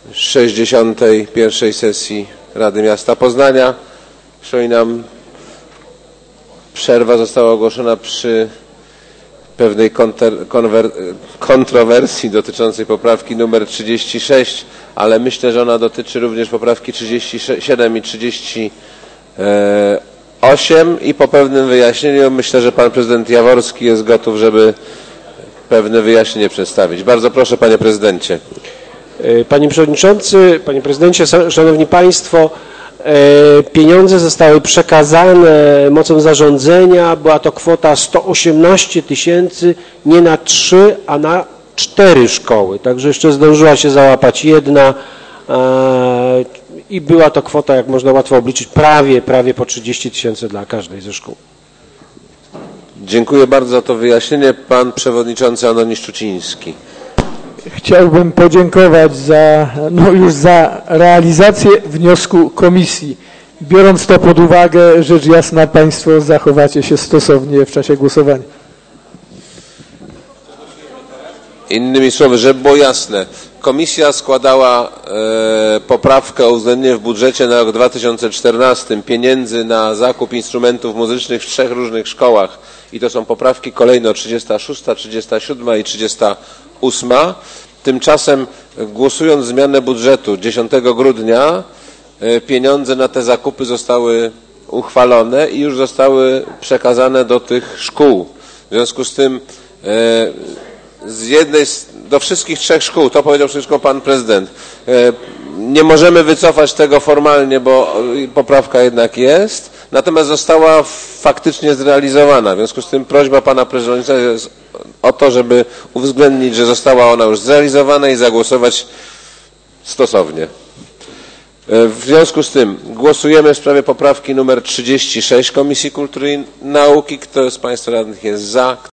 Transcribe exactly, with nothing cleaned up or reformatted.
sześćdziesiątej pierwszej sesji Rady Miasta Poznania. Przypominam, przerwa została ogłoszona przy pewnej kontrowersji dotyczącej poprawki numer trzydzieści sześć, ale myślę, że ona dotyczy również poprawki trzydzieści siedem i trzydzieści osiem i po pewnym wyjaśnieniu myślę, że pan prezydent Jaworski jest gotów, żeby pewne wyjaśnienie przedstawić. Bardzo proszę, panie prezydencie. Panie przewodniczący, panie prezydencie, szanowni państwo, pieniądze zostały przekazane mocą zarządzenia. Była to kwota sto osiemnaście tysięcy, nie na trzy, a na cztery szkoły. Także jeszcze zdążyła się załapać jedna i była to kwota, jak można łatwo obliczyć, prawie, prawie po trzydzieści tysięcy dla każdej ze szkół. Dziękuję bardzo za to wyjaśnienie. Pan przewodniczący Antoni Szczuciński. Chciałbym podziękować za, no już za realizację wniosku komisji. Biorąc to pod uwagę, rzecz jasna, państwo zachowacie się stosownie w czasie głosowania. Innymi słowy, żeby było jasne, komisja składała e, poprawkę o uwzględnienie w budżecie na rok dwa tysiące czternasty pieniędzy na zakup instrumentów muzycznych w trzech różnych szkołach i to są poprawki kolejno trzydziesta szósta, trzydziesta siódma i trzydziesta ósma. Tymczasem głosując zmianę budżetu dziesiątego grudnia e, pieniądze na te zakupy zostały uchwalone i już zostały przekazane do tych szkół. W związku z tym e, z jednej, do wszystkich trzech szkół, to powiedział wszystko pan prezydent. Nie możemy wycofać tego formalnie, bo poprawka jednak jest, natomiast została faktycznie zrealizowana. W związku z tym prośba pana prezydenta jest o to, żeby uwzględnić, że została ona już zrealizowana i zagłosować stosownie. W związku z tym głosujemy w sprawie poprawki numer trzydzieści sześć Komisji Kultury i Nauki. Kto z państwa radnych jest za?